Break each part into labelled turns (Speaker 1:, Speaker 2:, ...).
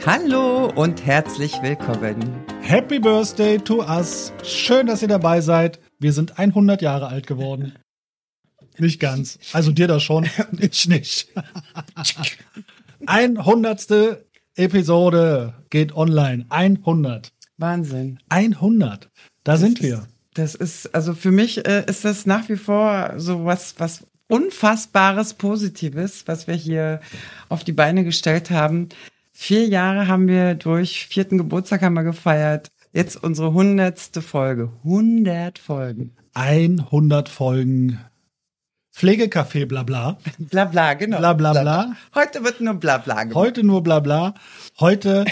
Speaker 1: Hallo und herzlich willkommen.
Speaker 2: Happy Birthday to us. Schön, dass ihr dabei seid. Wir sind 100 Jahre alt geworden. Nicht ganz. Also dir das schon, ich nicht. 100. Episode geht online. 100.
Speaker 1: Wahnsinn.
Speaker 2: 100. Da sind wir.
Speaker 1: Das ist, also für mich ist das nach wie vor so was Unfassbares, Positives, was wir hier auf die Beine gestellt haben. 4 Jahre haben wir durch, 4. Geburtstag haben wir gefeiert. Jetzt unsere 100. Folge. 100 Folgen.
Speaker 2: 100 Folgen. Pflegecafé, blabla.
Speaker 1: Blabla, genau.
Speaker 2: Blablabla.
Speaker 1: Heute wird nur Blabla gemacht.
Speaker 2: Heute nur blabla. Heute,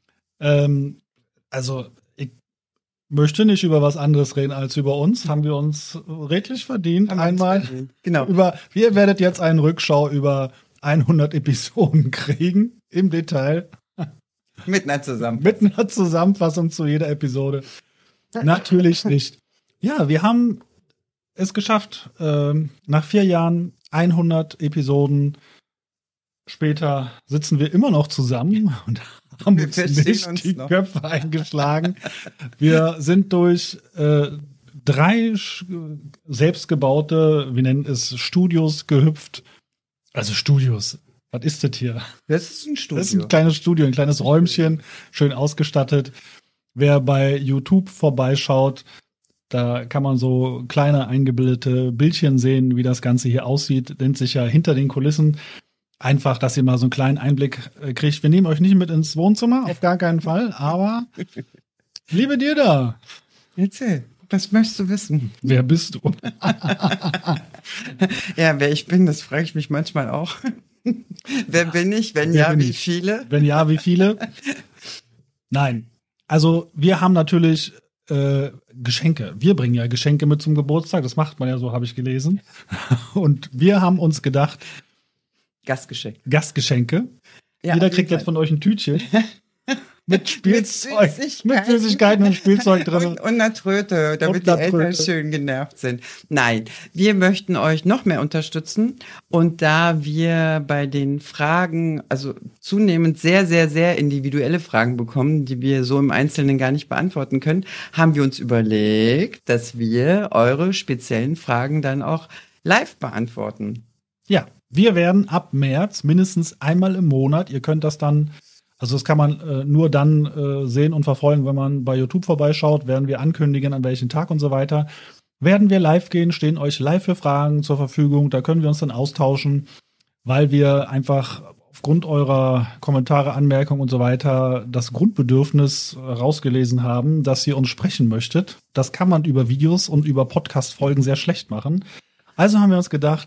Speaker 2: also ich möchte nicht über was anderes reden als über uns. Haben wir uns redlich verdient. Einmal.
Speaker 1: Genau.
Speaker 2: Ihr werdet jetzt eine Rückschau über 100 Episoden kriegen. Im Detail.
Speaker 1: Mit einer
Speaker 2: Zusammenfassung zu jeder Episode. Natürlich nicht. Ja, wir haben es geschafft. Nach 4 Jahren, 100 Episoden später sitzen wir immer noch zusammen und haben uns nicht die Köpfe eingeschlagen. Wir sind durch 3 selbstgebaute, wir nennen es Studios, gehüpft. Also Studios. Was ist das hier?
Speaker 1: Das ist ein Studio.
Speaker 2: Das ist ein kleines Studio, ein kleines Räumchen, schön ausgestattet. Wer bei YouTube vorbeischaut, da kann man so kleine eingebildete Bildchen sehen, wie das Ganze hier aussieht. Nennt sich ja hinter den Kulissen. Einfach, dass ihr mal so einen kleinen Einblick kriegt. Wir nehmen euch nicht mit ins Wohnzimmer, auf gar keinen Fall. Aber liebe dir da.
Speaker 1: Erzähl, was möchtest du wissen?
Speaker 2: Wer bist du?
Speaker 1: Ja, wer ich bin, das frage ich mich manchmal auch. Wer bin ich? Wenn ja, wie viele?
Speaker 2: Wenn ja, wie viele? Nein. Also wir haben natürlich Geschenke. Wir bringen ja Geschenke mit zum Geburtstag. Das macht man ja so, habe ich gelesen. Und wir haben uns gedacht, Gastgeschenke. Ja, jeder kriegt jetzt von euch ein Tütchen. Mit Spielzeug, mit Süßigkeiten und Spielzeug drin.
Speaker 1: Und einer Tröte, damit die Eltern schön genervt sind. Nein, wir möchten euch noch mehr unterstützen. Und da wir bei den Fragen, also zunehmend sehr, sehr, sehr individuelle Fragen bekommen, die wir so im Einzelnen gar nicht beantworten können, haben wir uns überlegt, dass wir eure speziellen Fragen dann auch live beantworten.
Speaker 2: Ja, wir werden ab März mindestens einmal im Monat, ihr könnt das dann, also das kann man nur dann sehen und verfolgen, wenn man bei YouTube vorbeischaut, werden wir ankündigen, an welchem Tag und so weiter. Werden wir live gehen, stehen euch live für Fragen zur Verfügung, da können wir uns dann austauschen, weil wir einfach aufgrund eurer Kommentare, Anmerkungen und so weiter das Grundbedürfnis rausgelesen haben, dass ihr uns sprechen möchtet. Das kann man über Videos und über Podcast-Folgen sehr schlecht machen. Also haben wir uns gedacht,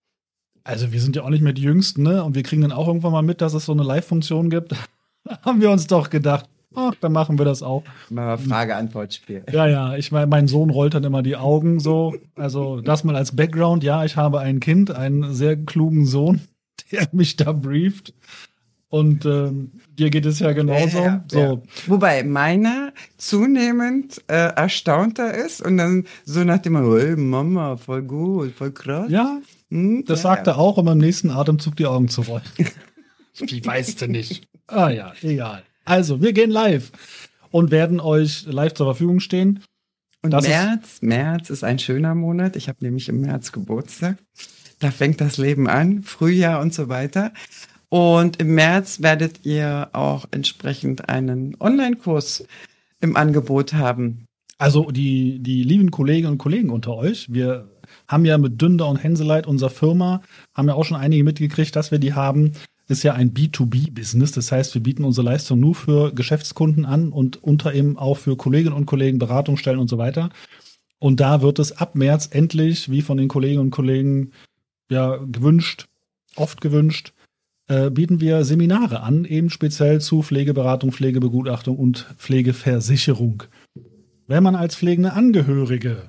Speaker 2: also wir sind ja auch nicht mehr die Jüngsten, ne? Und wir kriegen dann auch irgendwann mal mit, dass es so eine Live-Funktion gibt. Haben wir uns doch gedacht, ach, dann machen wir das auch.
Speaker 1: Mal Frage-Antwort-Spiel.
Speaker 2: Ja, ich meine, mein Sohn rollt dann immer die Augen so. Also das mal als Background. Ja, ich habe ein Kind, einen sehr klugen Sohn, der mich da brieft. Und dir geht es ja genauso.
Speaker 1: Ja.
Speaker 2: So.
Speaker 1: Wobei meiner zunehmend erstaunter ist und dann so nach dem, hey Mama, voll gut, voll krass.
Speaker 2: Ja, das sagt er auch, um im nächsten Atemzug die Augen zu rollen. Wie weißt du nicht? Ah ja, egal. Also, wir gehen live und werden euch live zur Verfügung stehen.
Speaker 1: Und März ist ein schöner Monat. Ich habe nämlich im März Geburtstag. Da fängt das Leben an, Frühjahr und so weiter. Und im März werdet ihr auch entsprechend einen Online-Kurs im Angebot haben.
Speaker 2: Also die lieben Kolleginnen und Kollegen unter euch, wir haben ja mit Dünder und Henseleit, unserer Firma, haben ja auch schon einige mitgekriegt, dass wir die haben. Ist ja ein B2B-Business, das heißt, wir bieten unsere Leistung nur für Geschäftskunden an und unter eben auch für Kolleginnen und Kollegen, Beratungsstellen und so weiter. Und da wird es ab März endlich, wie von den Kolleginnen und Kollegen ja oft gewünscht, bieten wir Seminare an, eben speziell zu Pflegeberatung, Pflegebegutachtung und Pflegeversicherung. Wenn man als pflegende Angehörige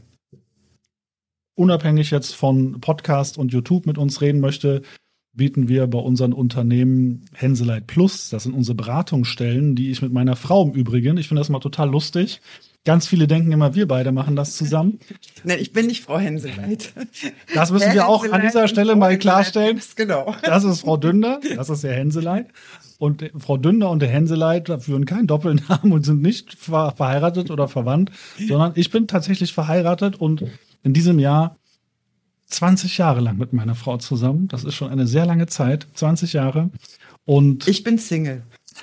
Speaker 2: unabhängig jetzt von Podcast und YouTube mit uns reden möchte, bieten wir bei unseren Unternehmen Henseleit Plus. Das sind unsere Beratungsstellen, die ich mit meiner Frau im Übrigen, ich finde das mal total lustig, Ganz viele denken immer, wir beide machen das zusammen.
Speaker 1: Nein, ich bin nicht Frau Henseleit.
Speaker 2: Das müssen wir auch an dieser Stelle mal klarstellen.
Speaker 1: Genau.
Speaker 2: Das ist Frau Dünder, das ist der Henseleit. Und Frau Dünder und der Henseleit führen keinen Doppelnamen und sind nicht verheiratet oder verwandt, sondern ich bin tatsächlich verheiratet und in diesem Jahr 20 Jahre lang mit meiner Frau zusammen. Das ist schon eine sehr lange Zeit, 20 Jahre. Und
Speaker 1: ich bin Single.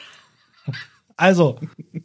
Speaker 2: Also,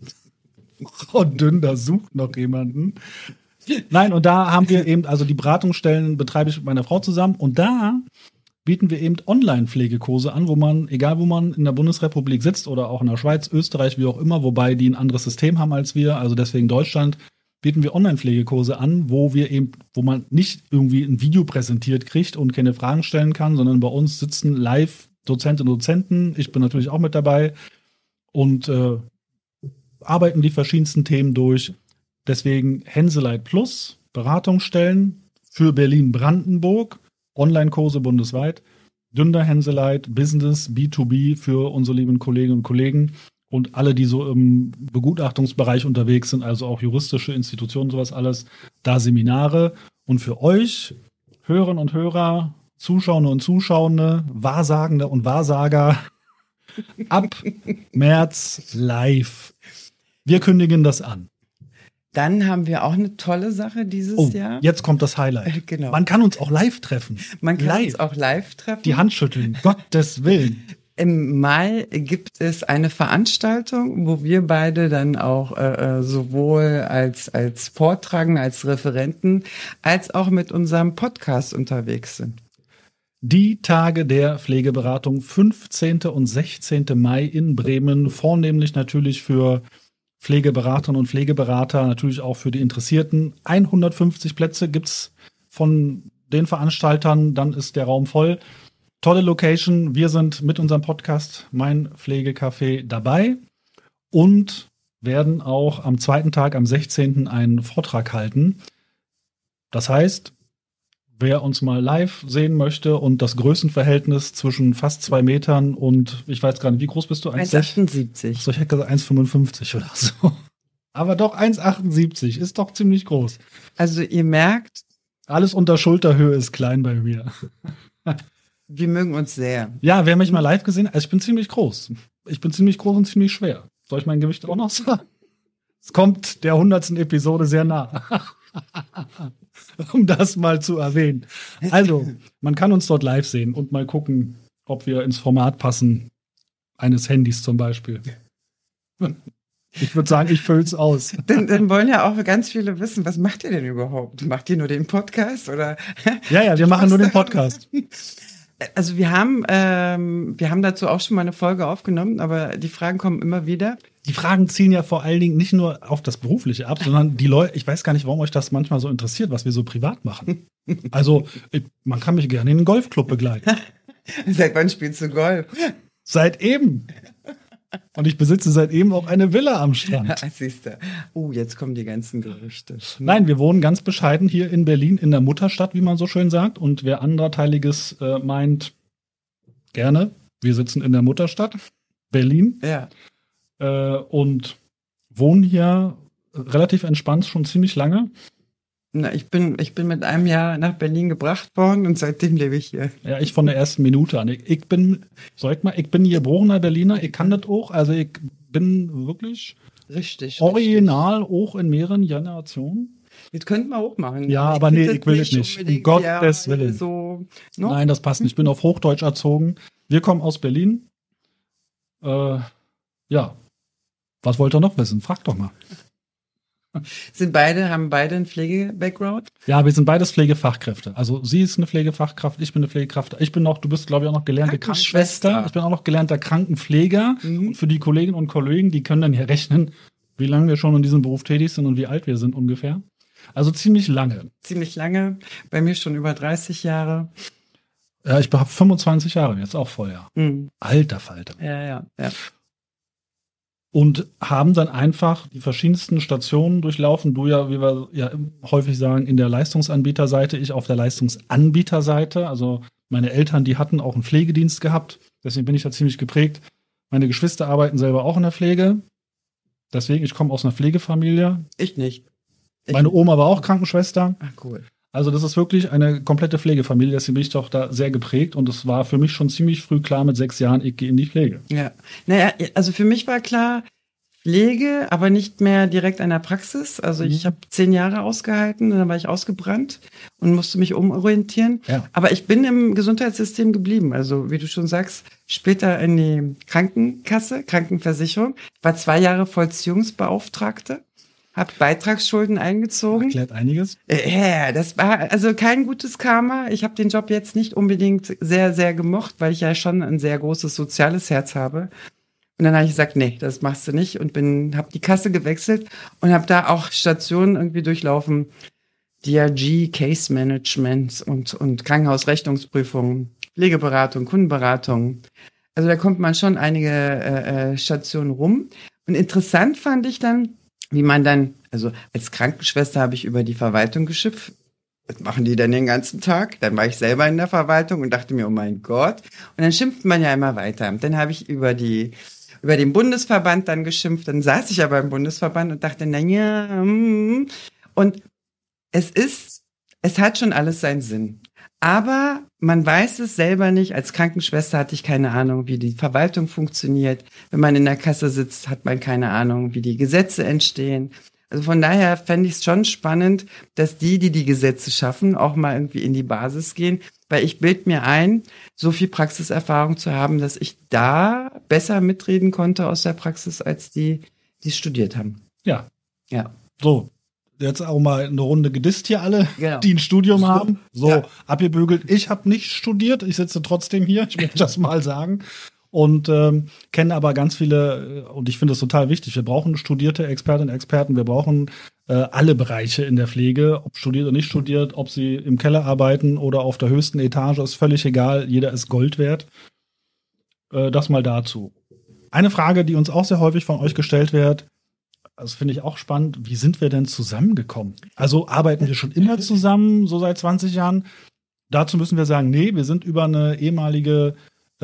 Speaker 2: Frau Dünder sucht noch jemanden. Nein, und da haben wir eben, also die Beratungsstellen betreibe ich mit meiner Frau zusammen und da bieten wir eben Online-Pflegekurse an, wo man, egal wo man in der Bundesrepublik sitzt oder auch in der Schweiz, Österreich, wie auch immer, wobei die ein anderes System haben als wir, also deswegen Deutschland, bieten wir Online-Pflegekurse an, wo man nicht irgendwie ein Video präsentiert kriegt und keine Fragen stellen kann, sondern bei uns sitzen live Dozentinnen und Dozenten, ich bin natürlich auch mit dabei und arbeiten die verschiedensten Themen durch. Deswegen Henseleit Plus, Beratungsstellen für Berlin-Brandenburg, Online-Kurse bundesweit, Dünder Henseleit, Business, B2B für unsere lieben Kolleginnen und Kollegen und alle, die so im Begutachtungsbereich unterwegs sind, also auch juristische Institutionen, sowas alles, da Seminare. Und für euch, Hörerinnen und Hörer, Zuschauer und Zuschauende, Wahrsagende und Wahrsager, ab März live. Wir kündigen das an.
Speaker 1: Dann haben wir auch eine tolle Sache dieses Jahr.
Speaker 2: Jetzt kommt das Highlight.
Speaker 1: Genau.
Speaker 2: Man kann uns auch live treffen.
Speaker 1: Man kann uns auch live treffen.
Speaker 2: Die Hand schütteln, Gottes Willen.
Speaker 1: Im Mai gibt es eine Veranstaltung, wo wir beide dann auch sowohl als Vortragende, als Referenten, als auch mit unserem Podcast unterwegs sind.
Speaker 2: Die Tage der Pflegeberatung, 15. und 16. Mai in Bremen, vornehmlich natürlich für Pflegeberaterinnen und Pflegeberater, natürlich auch für die Interessierten. 150 Plätze gibt's von den Veranstaltern, dann ist der Raum voll. Tolle Location, wir sind mit unserem Podcast Mein Pflegecafé dabei und werden auch am zweiten Tag, am 16. einen Vortrag halten. Das heißt, wer uns mal live sehen möchte und das Größenverhältnis zwischen fast 2 Metern und ich weiß gar nicht, wie groß bist du?
Speaker 1: 1,78.
Speaker 2: So, ich hätte gesagt 1,55 oder so. Aber doch 1,78 ist doch ziemlich groß.
Speaker 1: Also ihr merkt,
Speaker 2: alles unter Schulterhöhe ist klein bei mir.
Speaker 1: Wir mögen uns sehr.
Speaker 2: Ja, wer mich mal live gesehen hat, also ich bin ziemlich groß. Ich bin ziemlich groß und ziemlich schwer. Soll ich mein Gewicht auch noch sagen? Es kommt der 100. Episode sehr nah. Um das mal zu erwähnen. Also, man kann uns dort live sehen und mal gucken, ob wir ins Format passen. Eines Handys zum Beispiel. Ich würde sagen, ich fülle es aus.
Speaker 1: Dann wollen ja auch ganz viele wissen, was macht ihr denn überhaupt? Macht ihr nur den Podcast? Oder?
Speaker 2: Ja, wir machen nur den Podcast.
Speaker 1: Also wir haben dazu auch schon mal eine Folge aufgenommen, aber die Fragen kommen immer wieder.
Speaker 2: Die Fragen zielen ja vor allen Dingen nicht nur auf das Berufliche ab, sondern die Leute, ich weiß gar nicht, warum euch das manchmal so interessiert, was wir so privat machen. Also, man kann mich gerne in den Golfclub begleiten.
Speaker 1: Seit wann spielst du Golf?
Speaker 2: Seit eben. Und ich besitze seit eben auch eine Villa am Strand.
Speaker 1: Siehst du. Jetzt kommen die ganzen Gerüchte.
Speaker 2: Nein, wir wohnen ganz bescheiden hier in Berlin, in der Mutterstadt, wie man so schön sagt. Und wer anderteiliges meint, gerne. Wir sitzen in der Mutterstadt, Berlin.
Speaker 1: Ja.
Speaker 2: Und wohnen hier relativ entspannt schon ziemlich lange.
Speaker 1: Na, ich bin mit einem Jahr nach Berlin gebracht worden und seitdem lebe ich hier.
Speaker 2: Ja, ich von der ersten Minute an. Ich bin hier geborener Berliner, ich kann das auch. Also ich bin wirklich
Speaker 1: richtig
Speaker 2: original auch in mehreren Generationen.
Speaker 1: Das könnten wir auch machen.
Speaker 2: Ja, aber nee, ich will es nicht. Um Gottes Willen.
Speaker 1: So, no?
Speaker 2: Nein, das passt nicht. Ich bin auf Hochdeutsch erzogen. Wir kommen aus Berlin. Ja. Was wollt ihr noch wissen? Frag doch mal.
Speaker 1: Haben beide einen Pflege-Background?
Speaker 2: Ja, wir sind beides Pflegefachkräfte. Also sie ist eine Pflegefachkraft, ich bin eine Pflegekraft. Du bist, glaube ich, auch noch gelernte Krankenschwester. Ich bin auch noch gelernter Krankenpfleger. Und für die Kolleginnen und Kollegen, die können dann hier rechnen, wie lange wir schon in diesem Beruf tätig sind und wie alt wir sind ungefähr. Also ziemlich lange.
Speaker 1: Ziemlich lange. Bei mir schon über 30 Jahre.
Speaker 2: Ja, ich habe 25 Jahre jetzt auch voll, ja. Alter Falter.
Speaker 1: Ja.
Speaker 2: Und haben dann einfach die verschiedensten Stationen durchlaufen. Du ja, wie wir ja häufig sagen, in der Leistungsanbieterseite, ich auf der Leistungsanbieterseite. Also meine Eltern, die hatten auch einen Pflegedienst gehabt. Deswegen bin ich da ziemlich geprägt. Meine Geschwister arbeiten selber auch in der Pflege. Deswegen, ich komme aus einer Pflegefamilie.
Speaker 1: Ich nicht.
Speaker 2: Meine Oma war auch Krankenschwester.
Speaker 1: Ach, cool.
Speaker 2: Also das ist wirklich eine komplette Pflegefamilie, deswegen bin ich doch da sehr geprägt und es war für mich schon ziemlich früh klar, mit 6 Jahren, ich gehe in die Pflege.
Speaker 1: Ja, naja, also für mich war klar, Pflege, aber nicht mehr direkt an der Praxis. Also ich habe 10 Jahre ausgehalten, dann war ich ausgebrannt und musste mich umorientieren.
Speaker 2: Ja.
Speaker 1: Aber ich bin im Gesundheitssystem geblieben. Also wie du schon sagst, später in die Krankenkasse, Krankenversicherung. Ich war 2 Jahre Vollziehungsbeauftragte. Hab Beitragsschulden eingezogen.
Speaker 2: Erklärt einiges.
Speaker 1: Ja, das war also kein gutes Karma. Ich habe den Job jetzt nicht unbedingt sehr, sehr gemocht, weil ich ja schon ein sehr großes soziales Herz habe. Und dann habe ich gesagt, nee, das machst du nicht und habe die Kasse gewechselt und habe da auch Stationen irgendwie durchlaufen. DRG, Case Management und Krankenhausrechnungsprüfung, Pflegeberatung, Kundenberatung. Also da kommt man schon einige Stationen rum. Und interessant fand ich dann, wie man dann, also als Krankenschwester habe ich über die Verwaltung geschimpft. Was machen die denn den ganzen Tag? Dann war ich selber in der Verwaltung und dachte mir, oh mein Gott. Und dann schimpft man ja immer weiter. Dann habe ich über den Bundesverband dann geschimpft. Dann saß ich aber im Bundesverband und dachte, naja, und es hat schon alles seinen Sinn. Aber man weiß es selber nicht. Als Krankenschwester hatte ich keine Ahnung, wie die Verwaltung funktioniert. Wenn man in der Kasse sitzt, hat man keine Ahnung, wie die Gesetze entstehen. Also von daher fände ich es schon spannend, dass die Gesetze schaffen, auch mal irgendwie in die Basis gehen. Weil ich bilde mir ein, so viel Praxiserfahrung zu haben, dass ich da besser mitreden konnte aus der Praxis, als die studiert haben.
Speaker 2: Ja.
Speaker 1: Ja.
Speaker 2: So. Jetzt auch mal eine Runde gedisst hier alle,
Speaker 1: genau,
Speaker 2: die ein Studium haben. So,
Speaker 1: ja.
Speaker 2: Abgebügelt. Ich habe nicht studiert, ich sitze trotzdem hier, ich möchte das mal sagen. Und kenne aber ganz viele, und ich finde das total wichtig, wir brauchen studierte Expertinnen und Experten, wir brauchen alle Bereiche in der Pflege, ob studiert oder nicht studiert, ob sie im Keller arbeiten oder auf der höchsten Etage, ist völlig egal, jeder ist Gold wert. Das mal dazu. Eine Frage, die uns auch sehr häufig von euch gestellt wird, das finde ich auch spannend. Wie sind wir denn zusammengekommen? Also arbeiten wir schon immer zusammen, so seit 20 Jahren? Dazu müssen wir sagen, nee, wir sind über eine ehemalige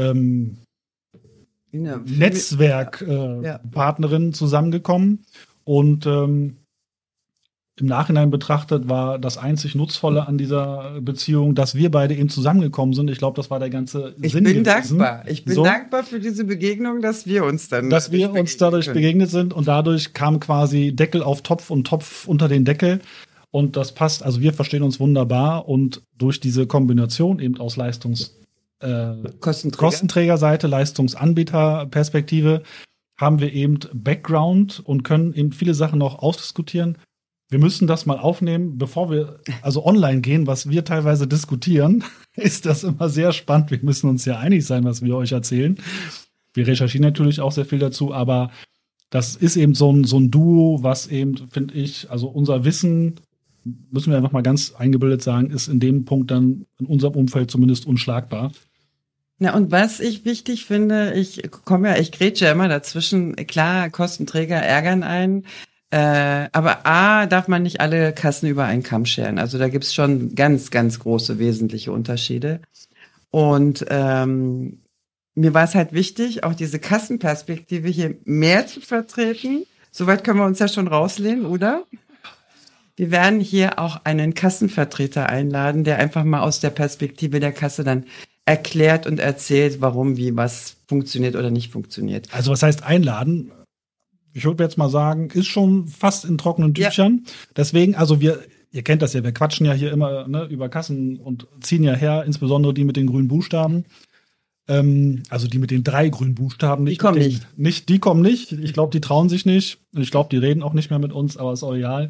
Speaker 2: Netzwerkpartnerin zusammengekommen. Und im Nachhinein betrachtet war das einzig Nutzvolle an dieser Beziehung, dass wir beide eben zusammengekommen sind. Ich glaube, das war der ganze Sinn.
Speaker 1: Ich bin dankbar. Ich bin dankbar für diese Begegnung, dass wir uns dadurch
Speaker 2: begegnet sind und dadurch kam quasi Deckel auf Topf und Topf unter den Deckel. Und das passt, also wir verstehen uns wunderbar und durch diese Kombination eben aus Kostenträgerseite, Leistungsanbieterperspektive haben wir eben Background und können eben viele Sachen noch ausdiskutieren. Wir müssen das mal aufnehmen, bevor wir also online gehen, was wir teilweise diskutieren, ist das immer sehr spannend. Wir müssen uns ja einig sein, was wir euch erzählen. Wir recherchieren natürlich auch sehr viel dazu, aber das ist eben so ein Duo, was eben, finde ich, also unser Wissen, müssen wir einfach mal ganz eingebildet sagen, ist in dem Punkt dann in unserem Umfeld zumindest unschlagbar.
Speaker 1: Na, und was ich wichtig finde, ich grätsche ja immer dazwischen, klar, Kostenträger ärgern einen, aber darf man nicht alle Kassen über einen Kamm scheren. Also da gibt's schon ganz, ganz große wesentliche Unterschiede. Und mir war es halt wichtig, auch diese Kassenperspektive hier mehr zu vertreten. Soweit können wir uns ja schon rauslehnen, oder? Wir werden hier auch einen Kassenvertreter einladen, der einfach mal aus der Perspektive der Kasse dann erklärt und erzählt, warum, wie, was funktioniert oder nicht funktioniert.
Speaker 2: Also was heißt einladen? Ich würde jetzt mal sagen, ist schon fast in trockenen Tüchern. Ja. Deswegen, also ihr kennt das ja, wir quatschen ja hier immer über Kassen und ziehen ja her, insbesondere die mit den grünen Buchstaben. Also die mit den 3 grünen Buchstaben.
Speaker 1: Die kommen nicht.
Speaker 2: Die kommen nicht. Ich glaube, die trauen sich nicht. Ich glaube, die reden auch nicht mehr mit uns, aber ist auch egal.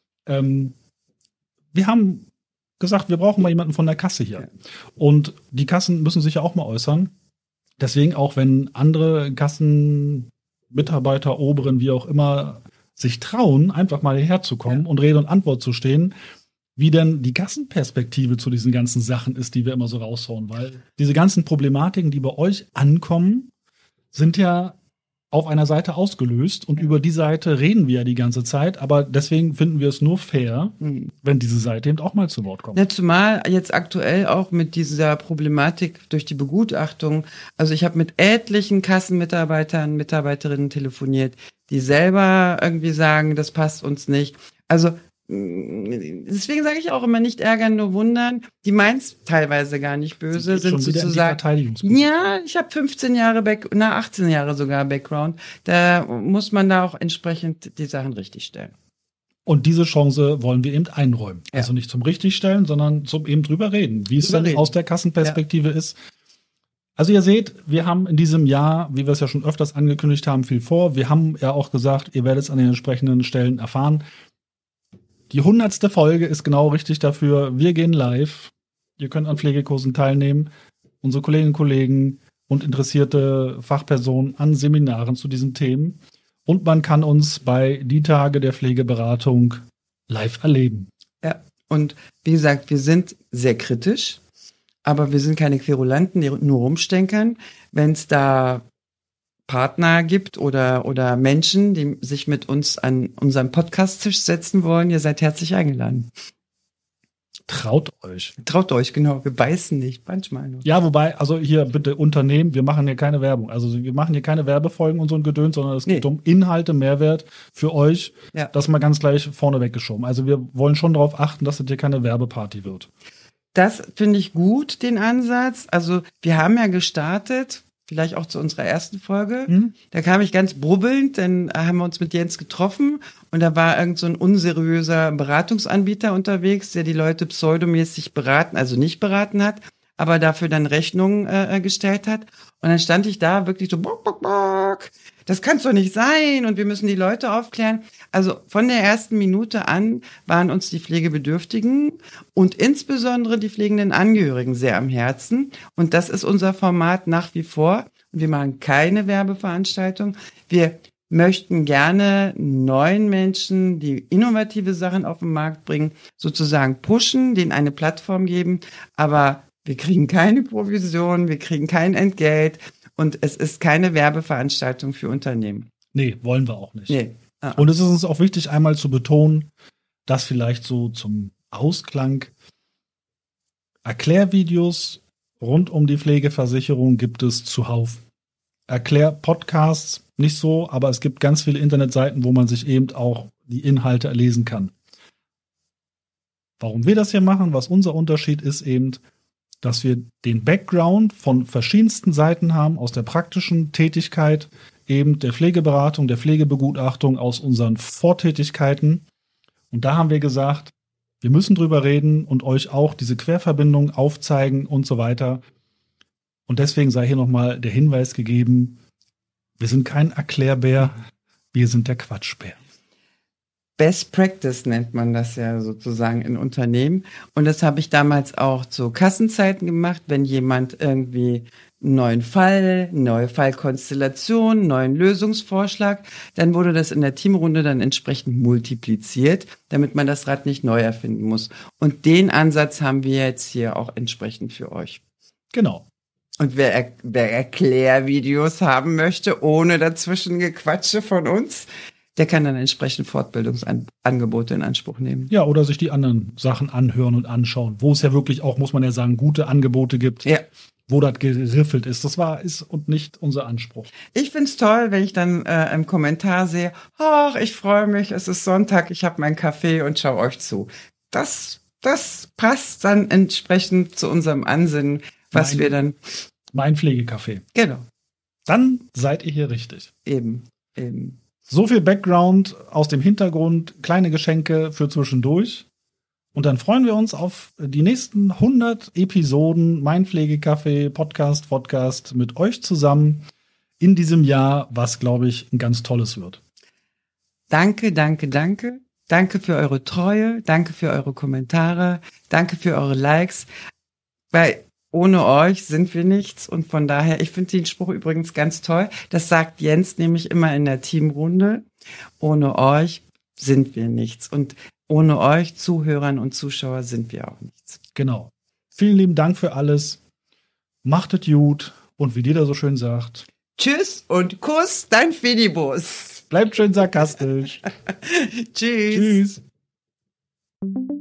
Speaker 2: Wir haben gesagt, wir brauchen mal jemanden von der Kasse hier. Ja. Und die Kassen müssen sich ja auch mal äußern. Deswegen auch, wenn andere Kassenmitarbeiter, Oberen, wie auch immer, sich trauen, einfach mal hierher zu kommen und Rede und Antwort zu stehen, wie denn die Kassenperspektive zu diesen ganzen Sachen ist, die wir immer so raushauen. Weil diese ganzen Problematiken, die bei euch ankommen, sind ja auf einer Seite ausgelöst und über die Seite reden wir ja die ganze Zeit, aber deswegen finden wir es nur fair, wenn diese Seite eben auch mal zu Wort kommt.
Speaker 1: Ja, zumal jetzt aktuell auch mit dieser Problematik durch die Begutachtung, also ich habe mit etlichen Kassenmitarbeitern, Mitarbeiterinnen telefoniert, die selber irgendwie sagen, das passt uns nicht. Also deswegen sage ich auch immer, nicht ärgern, nur wundern. Die meint's teilweise gar nicht böse, sind sozusagen. Ja, ich habe 15 Jahre 18 Jahre sogar Background. Da muss man da auch entsprechend die Sachen richtig stellen.
Speaker 2: Und diese Chance wollen wir eben einräumen. Ja. Also nicht zum Richtigstellen, sondern zum eben drüber reden, wie es dann aus der Kassenperspektive ist. Also ihr seht, wir haben in diesem Jahr, wie wir es ja schon öfters angekündigt haben, viel vor. Wir haben ja auch gesagt, ihr werdet es an den entsprechenden Stellen erfahren. Die 100. Folge ist genau richtig dafür. Wir gehen live. Ihr könnt an Pflegekursen teilnehmen. Unsere Kolleginnen und Kollegen und interessierte Fachpersonen an Seminaren zu diesen Themen. Und man kann uns bei die Tage der Pflegeberatung live erleben.
Speaker 1: Ja, und wie gesagt, wir sind sehr kritisch, aber wir sind keine Querulanten, die nur rumstenkern. Wenn es da Partner gibt oder Menschen, die sich mit uns an unseren Podcast-Tisch setzen wollen, ihr seid herzlich eingeladen.
Speaker 2: Traut euch.
Speaker 1: Traut euch, genau. Wir beißen nicht, manchmal nur.
Speaker 2: Ja, wobei, also hier bitte Unternehmen, wir machen hier keine Werbung. Also wir machen hier keine Werbefolgen und so ein Gedöns, sondern es geht um Inhalte, Mehrwert für euch. Ja. Das mal ganz gleich vorne weggeschoben. Also wir wollen schon darauf achten, dass es hier keine Werbeparty wird.
Speaker 1: Das finde ich gut, den Ansatz. Also wir haben ja gestartet, vielleicht auch zu unserer ersten Folge. Da kam ich ganz brubbelnd, dann haben wir uns mit Jens getroffen und da war irgend so ein unseriöser Beratungsanbieter unterwegs, der die Leute pseudomäßig nicht beraten hat, aber dafür dann Rechnungen gestellt hat. Und dann stand ich da wirklich so, bock, bock, bock. Das kann's doch nicht sein und wir müssen die Leute aufklären. Also von der ersten Minute an waren uns die Pflegebedürftigen und insbesondere die pflegenden Angehörigen sehr am Herzen. Und das ist unser Format nach wie vor. Und wir machen keine Werbeveranstaltung. Wir möchten gerne neuen Menschen, die innovative Sachen auf den Markt bringen, sozusagen pushen, denen eine Plattform geben. Aber wir kriegen keine Provision, wir kriegen kein Entgelt. Und es ist keine Werbeveranstaltung für Unternehmen.
Speaker 2: Nee, wollen wir auch nicht. Nee. Und es ist uns auch wichtig, einmal zu betonen, dass vielleicht so zum Ausklang Erklärvideos rund um die Pflegeversicherung gibt es zuhauf. Erklärpodcasts nicht so, aber es gibt ganz viele Internetseiten, wo man sich eben auch die Inhalte erlesen kann. Warum wir das hier machen, was unser Unterschied ist eben, dass wir den Background von verschiedensten Seiten haben, aus der praktischen Tätigkeit, eben der Pflegeberatung, der Pflegebegutachtung, aus unseren Vortätigkeiten. Und da haben wir gesagt, wir müssen drüber reden und euch auch diese Querverbindung aufzeigen und so weiter. Und deswegen sei hier nochmal der Hinweis gegeben, wir sind kein Erklärbär, wir sind der Quatschbär.
Speaker 1: Best Practice nennt man das ja sozusagen in Unternehmen. Und das habe ich damals auch zu Kassenzeiten gemacht, wenn jemand irgendwie einen neuen Fall, eine neue Fallkonstellation, einen neuen Lösungsvorschlag, dann wurde das in der Teamrunde dann entsprechend multipliziert, damit man das Rad nicht neu erfinden muss. Und den Ansatz haben wir jetzt hier auch entsprechend für euch.
Speaker 2: Genau.
Speaker 1: Und wer Erklärvideos haben möchte, ohne dazwischen Gequatsche von uns, der kann dann entsprechend Fortbildungsangebote in Anspruch nehmen.
Speaker 2: Ja, oder sich die anderen Sachen anhören und anschauen, wo es ja wirklich auch, muss man ja sagen, gute Angebote gibt, wo das geriffelt ist. Das ist und nicht unser Anspruch.
Speaker 1: Ich find's toll, wenn ich dann im Kommentar sehe, ach, ich freue mich, es ist Sonntag, ich habe meinen Kaffee und schaue euch zu. Das passt dann entsprechend zu unserem Ansinnen, was wir dann...
Speaker 2: Mein Pflegekaffee.
Speaker 1: Genau.
Speaker 2: Dann seid ihr hier richtig.
Speaker 1: Eben.
Speaker 2: So viel Background aus dem Hintergrund, kleine Geschenke für zwischendurch. Und dann freuen wir uns auf die nächsten 100 Episoden Mein Pflegekaffee Podcast mit euch zusammen in diesem Jahr, was, glaube ich, ein ganz tolles wird.
Speaker 1: Danke. Danke für eure Treue. Danke für eure Kommentare. Danke für eure Likes. Weil ohne euch sind wir nichts und von daher, ich finde den Spruch übrigens ganz toll. Das sagt Jens nämlich immer in der Teamrunde. Ohne euch sind wir nichts und ohne euch, Zuhörern und Zuschauer, sind wir auch nichts.
Speaker 2: Genau. Vielen lieben Dank für alles. Macht es gut und wie Dieter so schön sagt.
Speaker 1: Tschüss und Kuss, dein Fidibus.
Speaker 2: Bleibt schön sarkastisch.
Speaker 1: Tschüss.
Speaker 2: Tschüss.